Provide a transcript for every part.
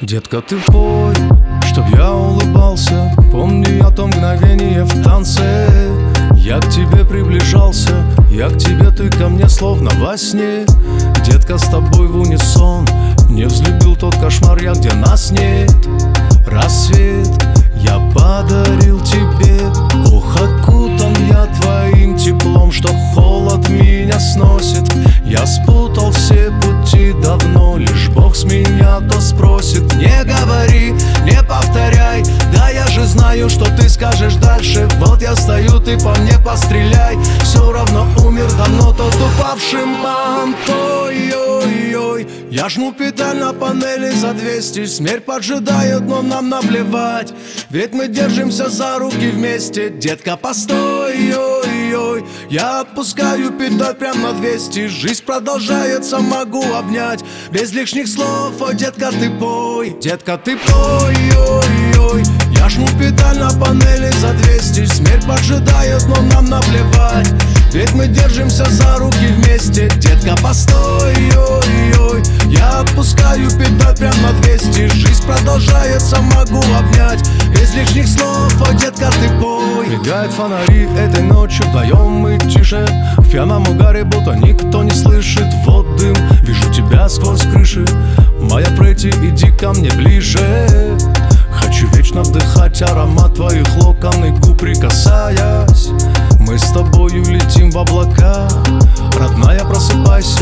Детка, ты пой, чтоб я улыбался. Помни о том мгновении в танце. Я к тебе приближался, я к тебе, ты ко мне словно во сне. Детка, с тобой в унисон не взлюбил тот кошмар я, где нас нет. Рассвет я подарил тебе. Ох, окутан я твоим теплом, что холод меня сносит. Я спутал все пути давно, лишь Бог с меня то спросит. Не говори, не повторяй, да я же знаю, что ты скажешь дальше. Вот я стою, ты по мне постреляй. Все равно умер давно тот упавший мамой. Ой-ой-ой, я жму педаль на панели за 200. Смерть поджидает, но нам наплевать, ведь мы держимся за руки вместе. Детка, постой, ой-ой, я отпускаю педаль прям на 200. Жизнь продолжается, могу обнять без лишних слов. Ой, детка, ты пой, детка, ты пой, ой-ой. Я жму педаль на панели за 200. Смерть поджидает, но нам наплевать, ведь мы держимся за руки вместе. Детка, постой, ой-ой. Я отпускаю педаль прям на 200. Жизнь продолжается, могу обнять без лишних слов. Ой, детка, ты пой. Мигают фонари этой ночью, вдвоем мы тише. В пьяном угаре, будто никто не слышит. Вот дым, вижу тебя сквозь крыши. Моя прети, иди ко мне ближе. Хочу вечно вдыхать аромат твоих локон и губ прикасаясь. Мы с тобою летим в облака. Родная, просыпайся.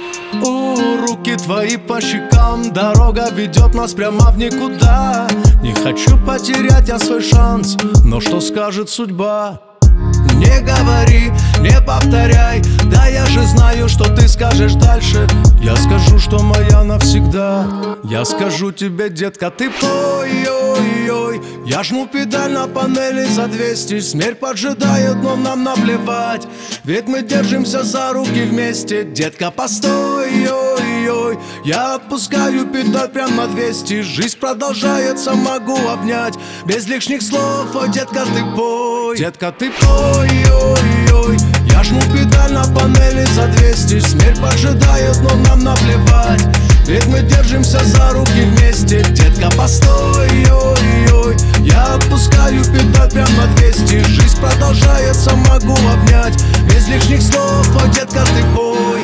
Руки твои по щекам, дорога ведет нас прямо в никуда. Не хочу потерять я свой шанс, но что скажет судьба? Не говори, не повторяй, да я же знаю, что ты скажешь дальше. Я скажу, что моя навсегда. Я скажу тебе, детка, ты пой, ой-ой. Я жму педаль на панели за 200. Смерть поджидает, но нам наплевать, ведь мы держимся за руки вместе. Детка, постой, ой-ой. Я отпускаю педаль прям на 200. Жизнь продолжается, могу обнять без лишних слов. Ой, детка, ты пой, детка, ты пой, ой-ой. Я жму педаль на панели за 200. Смерть поджидает, но нам наплевать, ведь мы держимся за руки вместе. Детка, постой, ой-ой. Я отпускаю педаль прям на 200. Жизнь продолжается, могу обнять без лишних слов. Ой, детка, ты пой.